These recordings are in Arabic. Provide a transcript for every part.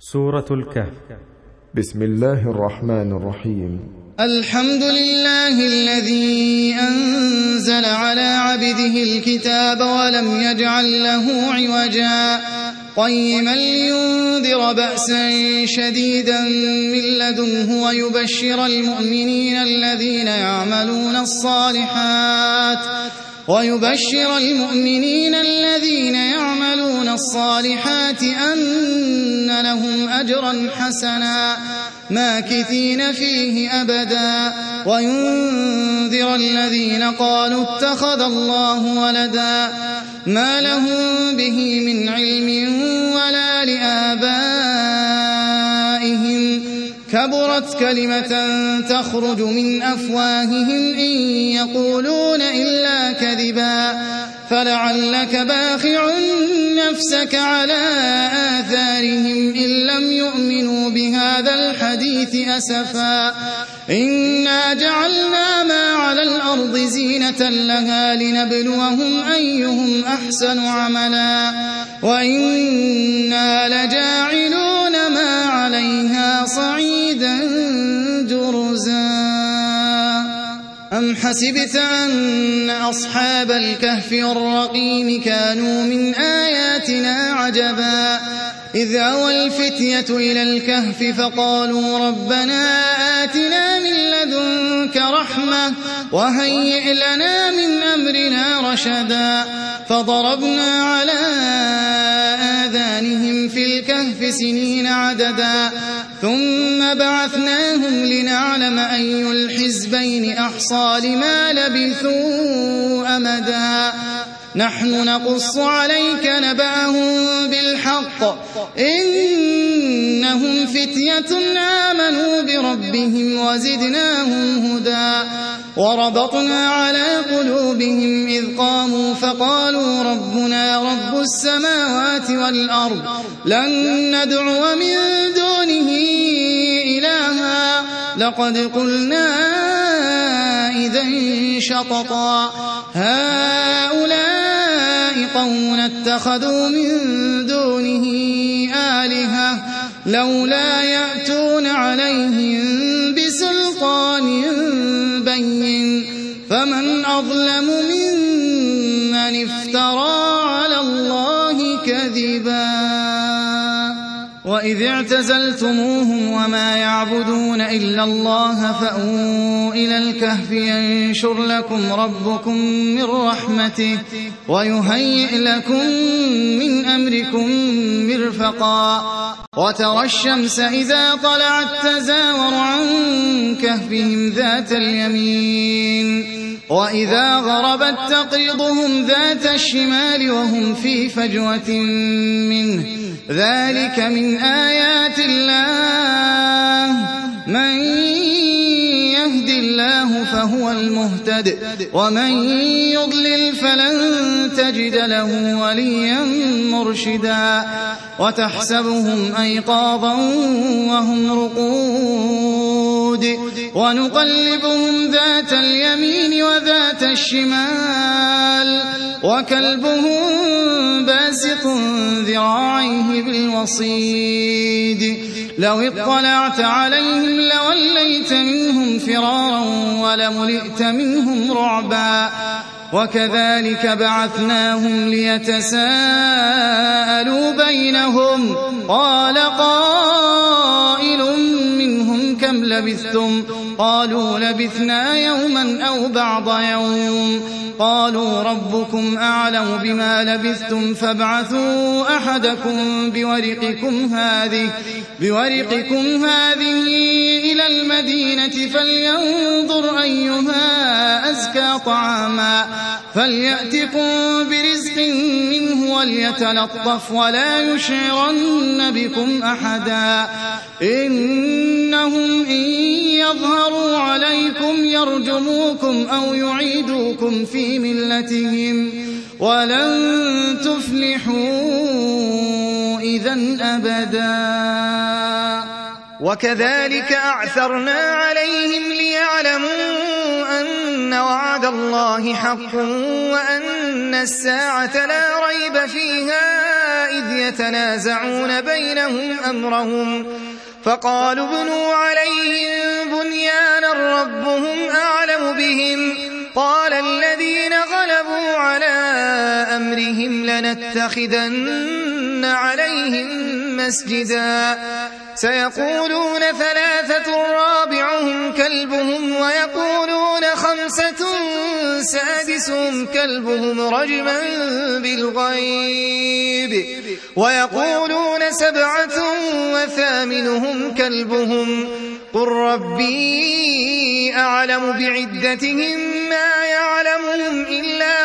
سورة الكهف. بسم الله الرحمن الرحيم. الحمد لله الذي أنزل على عبده الكتاب ولم يجعل له عوجا قيما لينذر بأسا شديدا من لدنه ويبشر المؤمنين الذين يعملون الصالحات أن لهم أجرا حسنا ماكثين فيه أبدا وينذر الذين قالوا اتخذ الله ولدا ما لهم به من علم ولا لآبائهم كبرت كلمة تخرج من أفواههم إن يقولون إلا كذبا فلعلك باخع نفسك على آثارهم إن لم يؤمنوا بهذا الحديث أسفا إنا جعلنا ما على الأرض زينة لها لنبلوهم أيهم أحسن عملا وإنا لجاعلون ما عليها صعيدا جرزا أم حسبت أن أصحاب الكهف والرقيم كانوا من آياتنا عجبا إذ أوى الفتية إلى الكهف فقالوا ربنا آتنا من لدنك رحمة وهيئ لنا من أمرنا رشدا فضربنا على آذانهم في الكهف سنين عددا ثم بعثناهم لنعلم أي الحزبين أحصى لما لبثوا أمدا نحن نقص عليك نبأهم بالحق إنهم فتية آمنوا بربهم وزدناهم هدى وربطنا على قلوبهم إذ قاموا فقالوا ربنا رب السماوات والأرض لن ندعو من دونه إلها لقد قلنا إذا شططا هؤلاء قوم اتخذوا من دونه آلهة لولا يأتون عليهم بسلطان بين فمن أظلم ممن افترى على الله كذبا وإذ اعتزلتموهم وما يعبدون إلا الله فأووا إلى الكهف ينشر لكم ربكم من رحمته ويهيئ لكم من أمركم مرفقا وترى الشمس إذا طلعت تزاور عن كهفهم ذات اليمين وإذا غربت تقرضهم ذات الشمال وهم في فجوة منه ذلك من آيات الله من يهد الله فهو المهتد ومن يضلل فلن تجد له وليا مرشدا وتحسبهم أيقاظا وهم رقود ونقلبهم ذات اليمين وذات الشمال وكلبهم باسط ذراعيه بالوصيد لو اطلعت عليهم لوليت منهم فرارا ولملئت منهم رعبا وكذلك بعثناهم ليتساءلوا بينهم قال قائل منهم كم لبثتم قالوا لبثنا يوما أو بعض يوم قالوا ربكم أعلم بما لبثتم فابعثوا أحدكم بورقكم هذه إلى المدينة فلينظر أيها أزكى طعاما فليأتكم برزق منه وليتلطف ولا يشعرن بكم أحدا إنهم إن يظهروا عليكم يرجموكم أو يعيدوكم في ملتهم ولن تفلحوا إذن أبدا وكذلك أعثرنا عليهم ليعلموا أن وعد الله حق وأن الساعة لا ريب فيها إذ يتنازعون بينهم أمرهم فقالوا ابنوا عليهم بنيانا ربهم أعلم بهم قال الذين غلبوا على أمرهم لنتخذن عليهم مسجدا سيقولون 3 رابعهم كلبهم ويقولون 5 سادسهم كلبهم رجما بالغيب ويقولون 7 وثامنهم كلبهم قل ربي أعلم بعدتهم ما يعلمهم إلا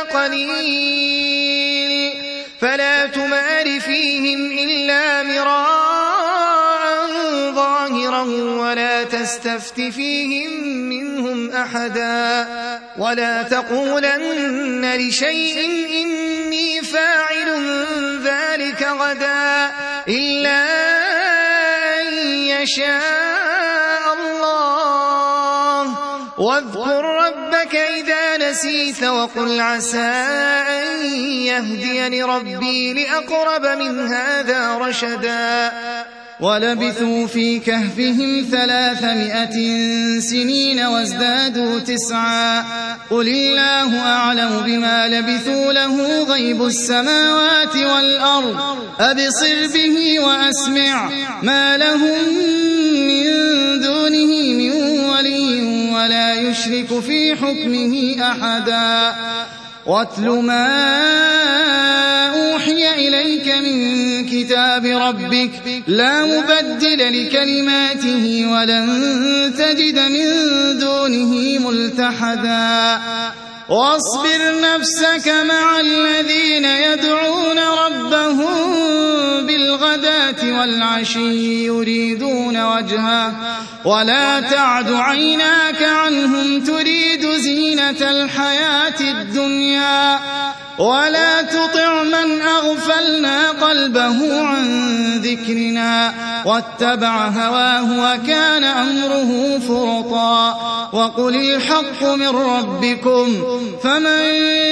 قليل فلا تمار فيهم إلا مراء ظاهرا ولا تستفت فيهم منهم أحدا ولا تقولن لشيء إني فاعل ذلك غدا إلا أن يشاء الله واذكر ربك إذا نسيت وقل عسى أن يهديني ربي لأقرب من هذا رشدا ولبثوا في كهفهم 300 سنين وازدادوا 9 قل الله أعلم بما لبثوا له غيب السماوات والأرض أبصر به وأسمع ما لهم من دونه من ولي ولا يشرك في حكمه أحدا واتل ما أوحي إليك من كتاب ربك لا مبدل لكلماته ولن تجد من دونه ملتحدا واصبر نفسك مع الذين يدعون ربهم بالغداة والعشي يريدون وجهه ولا تعد عيناك عنهم تريد زينة الحياة الدنيا ولا تطع من أغفلنا قلبه عن ذكرنا واتبع هواه وكان أمره فرطا وقل الحق من ربكم فمن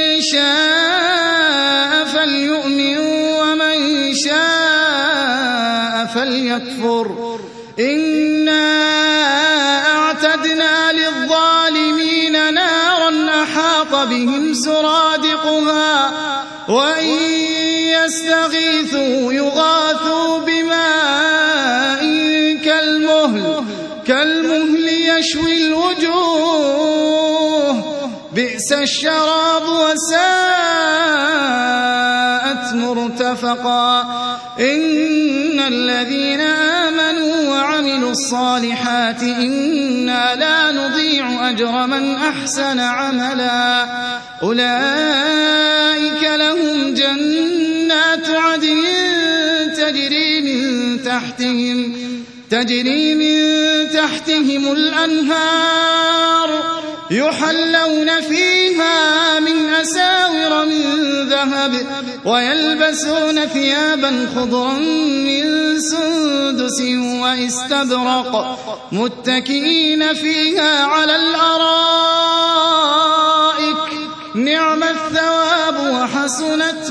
شاء فليؤمن ومن شاء فليكفر إنا أعتدنا للظالمين نارا أحاط بهم سرادقها وإن يستغيثوا يغاثوا بماء كالمهل يشوي الوجوه بئس الشراب وساءت مرتفقا إن الذين آمنوا وعملوا الصالحات إنا لا نضيع أجر من أحسن عملا أولئك لهم جنات عدن تجري من تحتهم الأنهار يحلون فيها من أساور من ذهب ويلبسون ثيابا خضرا من سندس واستبرق متكئين فيها على الأرائك نعم الثواب وحسنت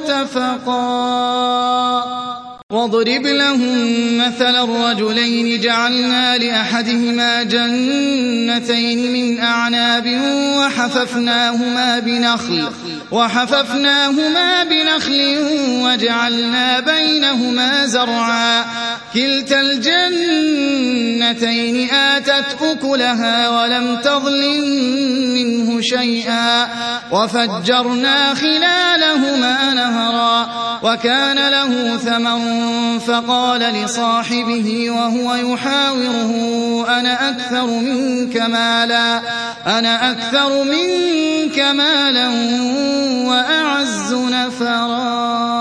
مرتفقا واضرب لهم مثل الرجلين جعلنا لأحدهما جنتين من أعناب وحففناهما بنخل وجعلنا بينهما زرعا كلتا الجنتين آتت أكلها ولم تظلم منه شيئا وفجرنا خلالهما نهرا وكان له ثمر فقال لصاحبه وهو يحاوره أنا أكثر منك مالا وأعز نفرا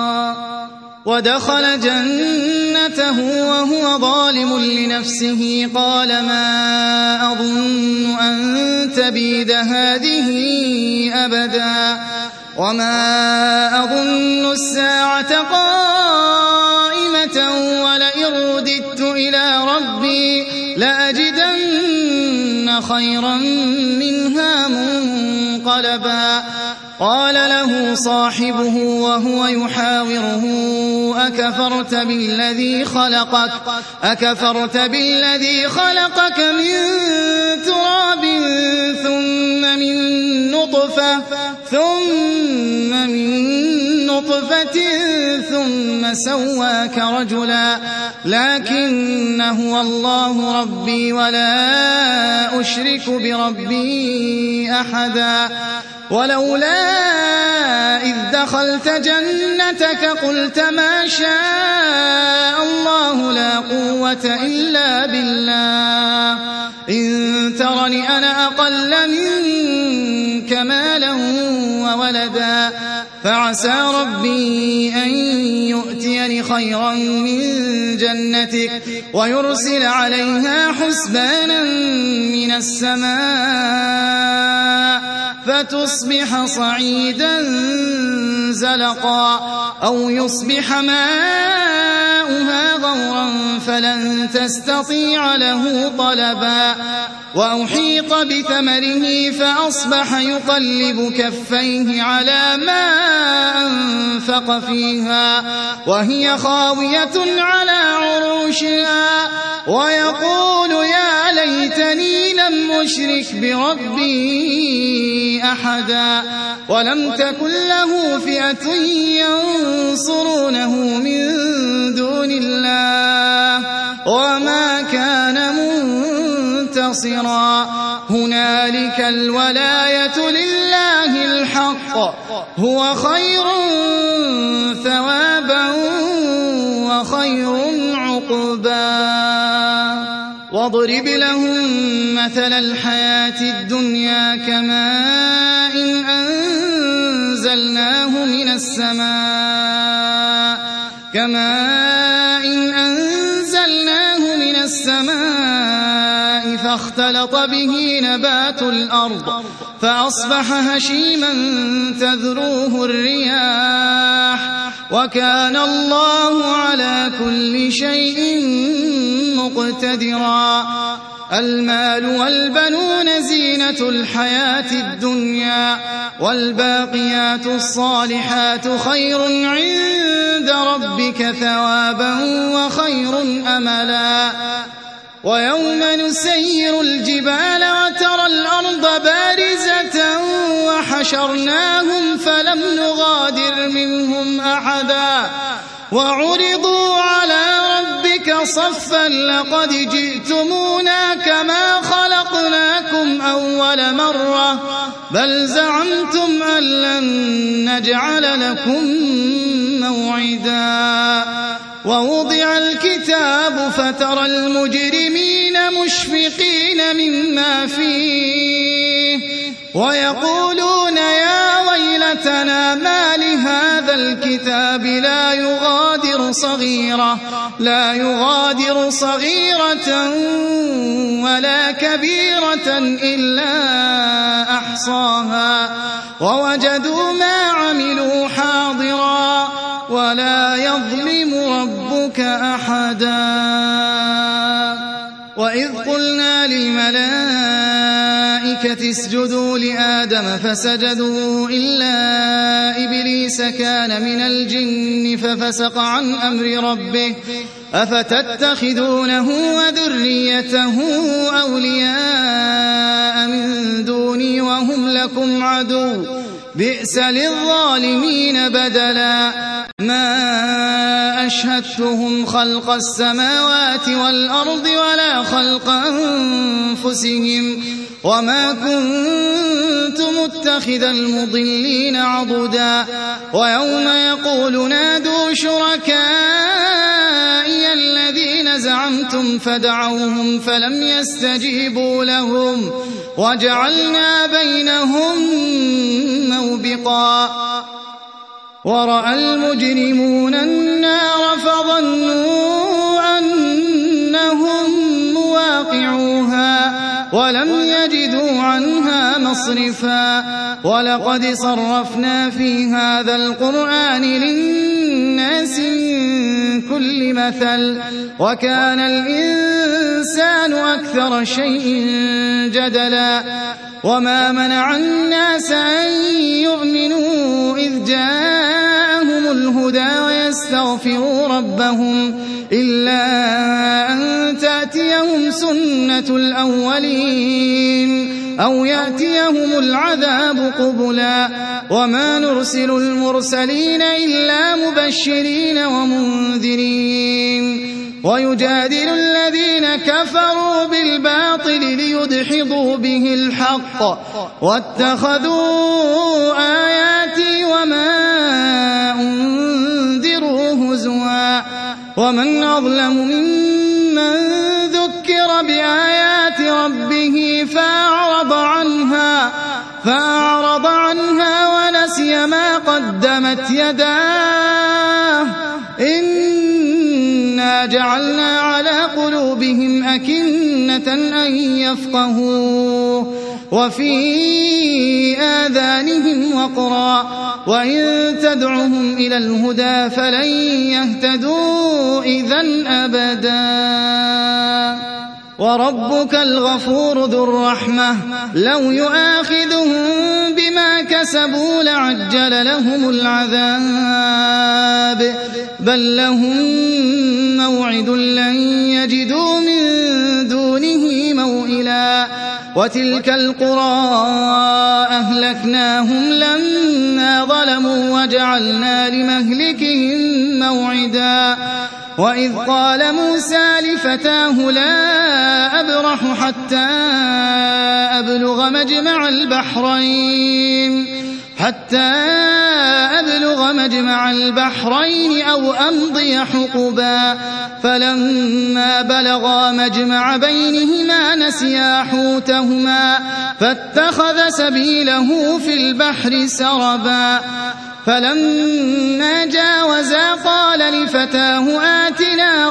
ودخل جنته وهو ظالم لنفسه قال ما أظن أن تبيد هذه أبدا وما أظن الساعة قائمة ولئن رددت إلى ربي لأجدن خيرا منها منقلبا قال له صاحبه وهو يحاوره أكفرت بالذي خلقك من تراب ثم من نطفة ثم سواك رجلا لكن هو الله ربي ولا أشرك بربي أحدا ولولا إذ دخلت جنتك قلت ما شاء الله لا قوة إلا بالله إن ترني أنا أقل منك مالا وولدا فعسى ربي أن يؤتيني خيرا من جنتك ويرسل عليها حسبانا من السماء فتصبح صعيدا زلقا أو يصبح ماؤها غورا فلن تستطيع له طلبا وأحيط بثمره فأصبح يقلب كفيه على ما أنفق فيها وهي خاوية على عروشها ويقول يا ليتني لم أشرك بربي أحدا ولم تكن له فئة ينصرونه من دون الله وما كان منتصرا هنالك الولاية لله الحق هو خير ثوابا وخير عقبا واضرب لهم مثل الحياة الدنيا كماء أنزلناه من السماء فاختلط به نبات الأرض فأصبح هشيما تذروه الرياح وكان الله على كل شيء مقتدرا المال والبنون زينة الحياة الدنيا والباقيات الصالحات خير عند ربك ثوابا وخير أملا ويوم نسير الجبال وترى الأرض بارزة وحشرناهم فلم نغادر منهم أحدا وعرضوا على ربك صفا لقد جئتمونا كما خلقناكم أول مرة بل زعمتم أن لن نجعل لكم موعدا ووضع الكتاب فترى المجرمين مشفقين مما فيه ويقولون يا ويلتنا ما لهذا الكتاب لا يغادر صغيرة ولا كبيرة إلا أحصاها ووجدوا ما عملوا حاضرا ولا يظلم ربك أحدا وإذ قلنا للملائكة اسجدوا لآدم فسجدوا إلا إبليس كان من الجن ففسق عن أمر ربه أفتتخذونه وذريته أولياء من دوني وهم لكم عدو بئس للظالمين بدلا ما أشهدتهم خلق السماوات والأرض ولا خلق أنفسهم وما كنت متخذ المضلين عضدا ويوم يقول نادوا شركائي الذين زعمتم فدعوهم فلم يستجيبوا لهم وجعلنا بينهم موبقا ورأى المجرمون النار فظنوا أنهم مواقعوها ولم يجدوا عنها مصرفا ولقد صرفنا في هذا القرآن للناس من كل مثل وكان الإنسان أكثر شيء جدلا وما منع الناس أن يؤمنوا إذ جاءهم الهدى ويستغفروا ربهم إلا أن تأتيهم سنة الأولين أو يأتيهم العذاب قبلا وما نرسل المرسلين إلا مبشرين ومنذرين ويجادل الذين كفروا بالباطل ليدحضوا به الحق واتخذوا آياتي وما أنذروا هزوا ومن أظلم ممن ذكر بآيات ربه فأعرض عنها ونسي ما قدمت يداه إنا جعلنا على قلوبهم أكنة أن يفقهوه وفي آذانهم وقرا وإن تدعهم إلى الهدى فلن يهتدوا إذن أبدا وربك الغفور ذو الرحمة لو يؤاخذهم بما كسبوا لعجل لهم العذاب بل لهم موعد لن يجدوا من دونه موئلا وتلك القرى أهلكناهم لما ظلموا وجعلنا لمهلكهم موعدا وإذ قال موسى لفتاه لا أبرح حتى أبلغ مجمع البحرين أو أمضي حقبا فلما بلغا مجمع بينهما نسيا حوتهما فاتخذ سبيله في البحر سربا فلما جاوزا قال لفتاه آتنا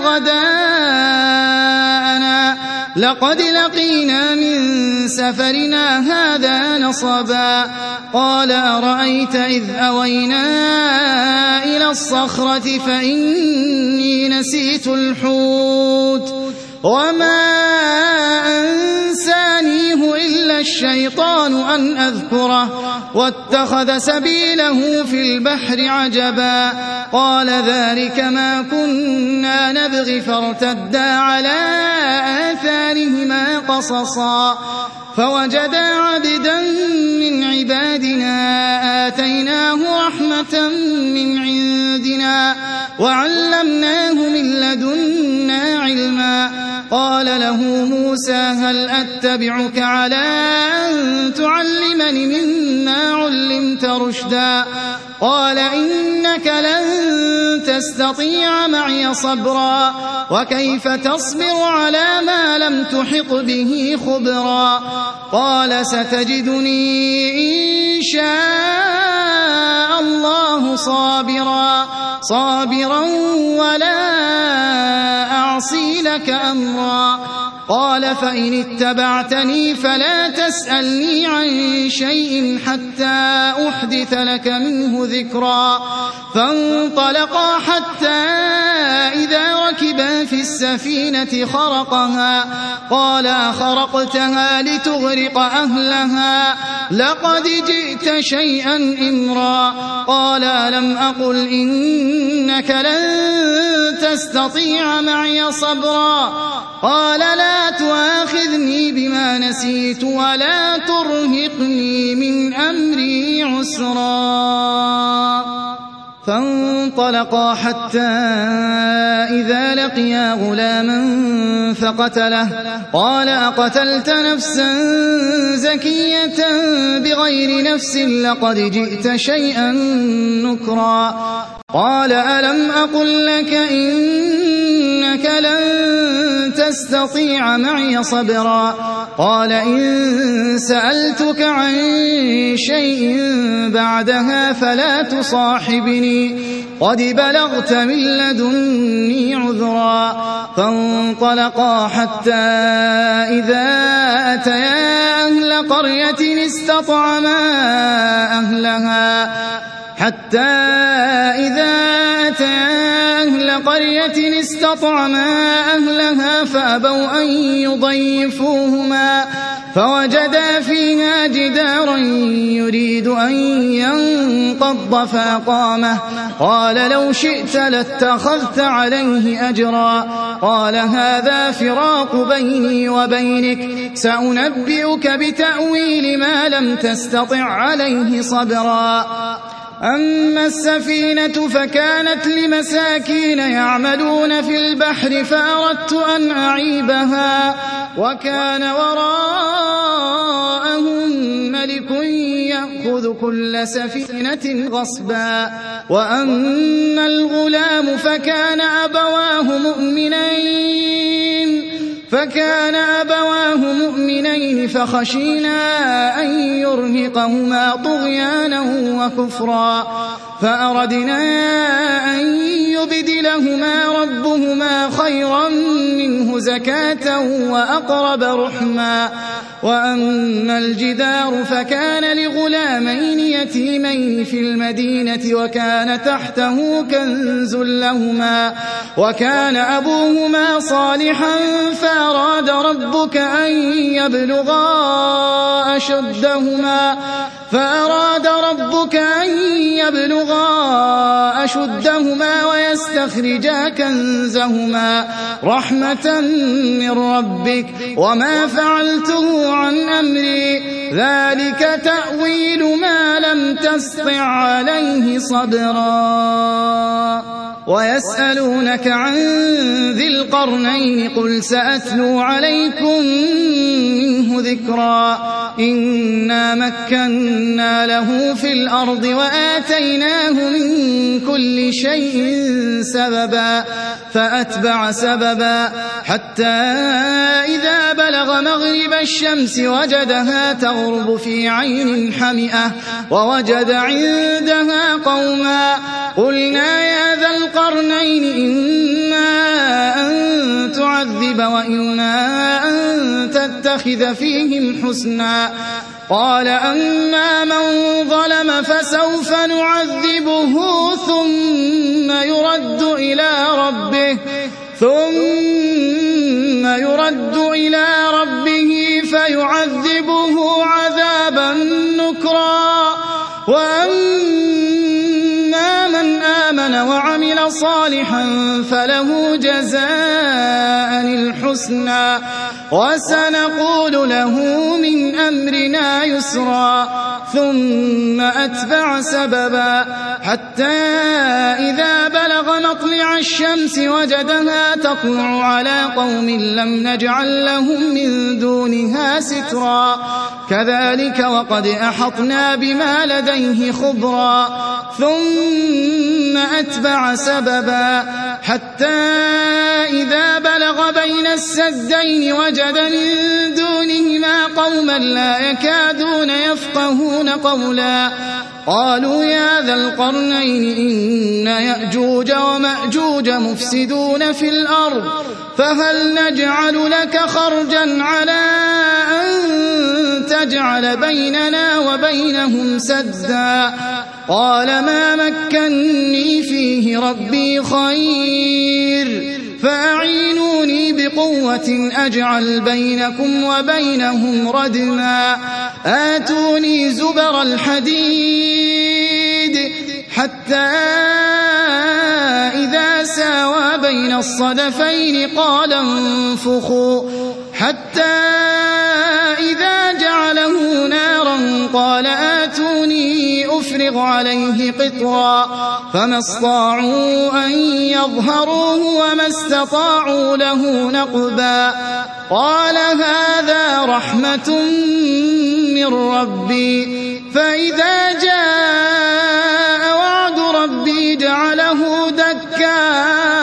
غداءنا لقد لقينا من سفرنا هذا نصبا قال أرأيت إذ أوينا إلى الصخرة فإني نسيت الحوت وما أنسانيه إلا الشيطان أن أذكره واتخذ سبيله في البحر عجبا قال ذلك ما كنا نبغي فارتدا على آثارهما قصصا فوجدا عبدا من عبادنا آتيناه رحمة من عندنا وعلمناه من لدنا علما قال له موسى هل أتبعك على أن تعلمني مما علمت رشدا قال إنك لن تستطيع معي صبرا وكيف تصبر على ما لم تحط به خبرا قال ستجدني إن شاء الله صابرا ولا أعصي لك أمرا قال فإن اتبعتني فلا تسألني عن شيء حتى أحدث لك منه ذكرا فانطلقا حتى إذا ركبا في السفينة خرقها قال أخرقتها لتغرق أهلها لقد جئت شيئا إمرا قال ألم أقل إنك لن تستطيع معي صبرا قال لا تؤاخذني بما نسيت ولا ترهقني من أمري عسرا فانطلقا حتى إذا لقيا غلاما فقتله قال أقتلت نفسا زكية بغير نفس لقد جئت شيئا نكرا قال ألم أقل لك إنك لن تستطيع معي صبرا قال إن سألتك عن شيء بعدها فلا تصاحبني قد بلغت من لدني عذرا فانطلقا حتى إذا أتيا أهل قرية استطعما أهلها فأبوا أن فوجدا فيها جدارا يريد أن ينقض فأقامه قال لو شئت لاتخذت عليه أجرا قال هذا فراق بيني وبينك سأنبئك بتأويل ما لم تستطع عليه صبرا أما السفينة فكانت لمساكين يعملون في البحر فأردت أن أعيبها وكان وراءهم ملك يأخذ كل سفينة غصبا وأما الغلام فكان أبواه مؤمنين فخشينا أن يرهقهما طغيانا وكفرا فأردنا أن يبدلهما ربهما خيرا منه زكاة وأقرب رحما وأما الجدار فكان لغلامين يتيمين في المدينة وكان تحته كنز لهما وكان أبوهما صالحا فأراد ربك أن يبلغا أشدهما ويستخرجا كنزهما رحمة من ربك وما فعلته عن أمري ذلك تأويل ما لم تسطع عليه صبرا ويسألونك عن ذي القرنين قل سأتلو عليكم منه ذكرا إنا مكنا له في الأرض وآتيناه من كل شيء سببا فأتبع سببا حتى إذا بلغ مغرب الشمس وجدها تغرب في عين حمئة ووجد عندها قوما قلنا يا ذا القرنين إما أن تعذب وإما أن تتخذ فيهم حسنا قال أما من ظلم فسوف نعذبه ثم يرد إلى ربه فيعذبه عذابا نكرا وأما من آمن وعمل صالحا فله جزاء الحسنى وسنقول له من أمرنا يسرا ثم أتبع سببا حتى إذا بلغ مطلع الشمس وجدها تطلع على قوم لم نجعل لهم من دونها سترا كذلك وقد أحطنا بما لديه خبرا ثم أتبع سببا حتى إذا بلغ بين السدين وجد من دونهما قوما لا يكادون يفقهون قولا قالوا يا ذا القرنين إن يأجوج ومأجوج مفسدون في الأرض فهل نجعل لك خرجا على أن تجعل بيننا وبينهم سدا قال ما مكني فيه ربي خير فأعينوني بقوة أجعل بينكم وبينهم ردما آتوني زبر الحديد حتى إذا ساوى بين الصدفين قال انفخوا حتى إذا جعله نارا قال آتوني أفرغ عليه قطرا فما استطاعوا أن يظهروه وما استطاعوا له نقبا قال هذا رحمة من ربي فإذا جاء وعد ربي جعله دكا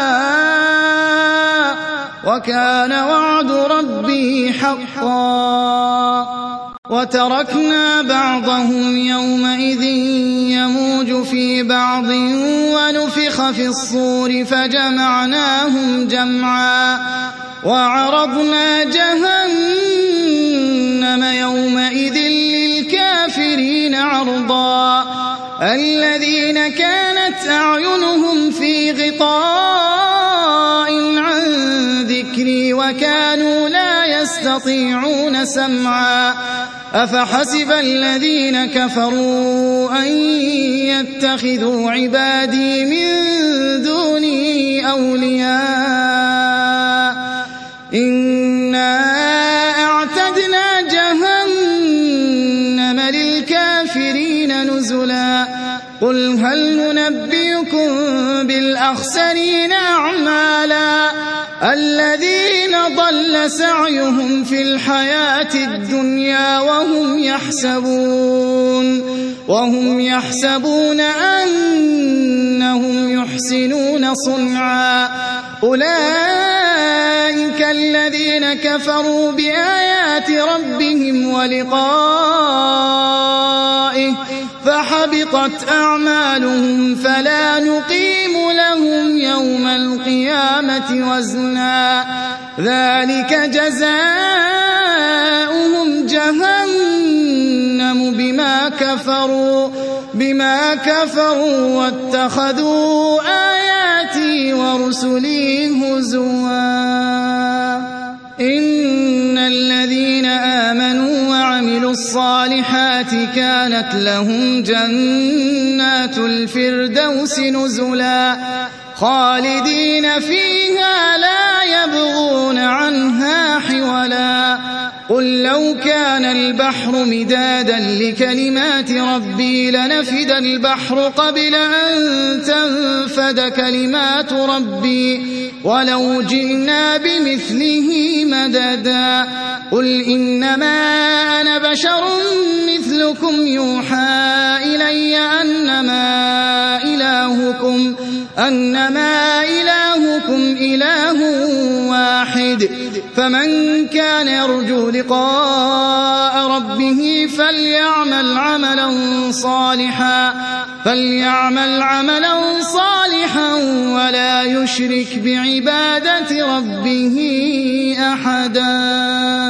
وكان وعد ربي حقا وتركنا بعضهم يومئذ يموج في بعض ونفخ في الصور فجمعناهم جمعا وعرضنا جهنم يومئذ للكافرين عرضا الذين كانت أعينهم في غطاء عن ذكري وكانوا لا يستطيعون سمعا أفحسب الذين كفروا أن يتخذوا عبادي من دوني أولياء إنا أعتدنا جهنم للكافرين نزلا قل هل ننبئكم بالأخسرين أعمالا الذين ضل سعيهم في الحياة الدنيا وهم يحسبون أنهم يحسنون صنعا أولئك الذين كفروا بآيات ربهم ولقائه فحبطت أعمالهم فلا نقيم لهم يوم القيامة وزنا ذلك جزاؤهم جهنم بما كفروا واتخذوا آياتي ورسلي هزوا إن الذين آمنوا وعملوا الصالحات كانت لهم جنات الفردوس نزلا خالدين فيها لا يبغون عنها حولا قل لو كان البحر مدادا لكلمات ربي لنفد البحر قبل أن تنفد كلمات ربي ولو جئنا بمثله مددا قل إنما أنا بشر مثلكم يوحى إلي أنما إلهكم إله واحد فمن كان يرجو لقاء ربه فليعمل عملا صالحا ولا يشرك بعبادة ربه أحدا